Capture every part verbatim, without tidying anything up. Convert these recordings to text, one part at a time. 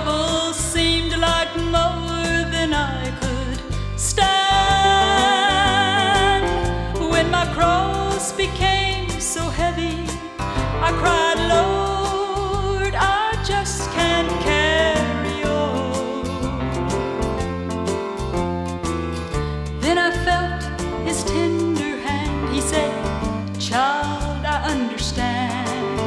trouble seemed like more than I could stand. When my cross became so heavy, I cried, Lord, I just can't carry on. Then I felt his tender hand. He said, child, I understand,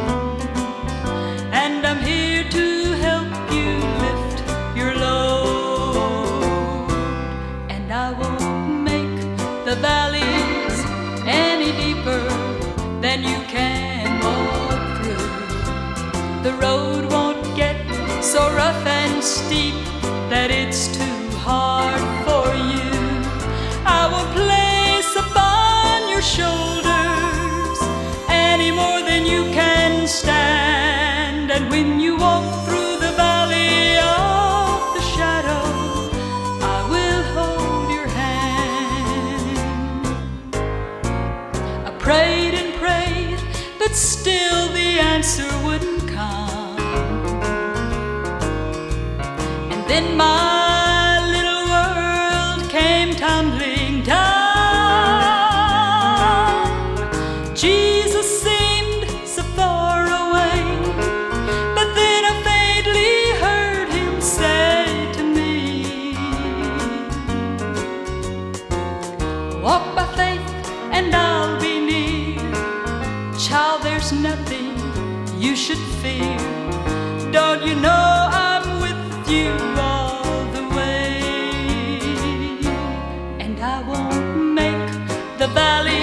and I'm here to help you lift your load. And I won't make the valleys any deeper than you can walk through. The road won't get so rough and steep that it's too hard for you. I will place upon your shoulders any more than you can stand. And when you walk through the valley of the shadow, I will hold your hand. I prayed and prayed, but still the answer wouldn't come. And then my little world came tumbling down. Jesus seemed so far away, but then I faintly heard him say to me, walk by faith and I'll be near. Child, there's nothing you should fear. Don't you know I'm with you all the way? And I won't make the valley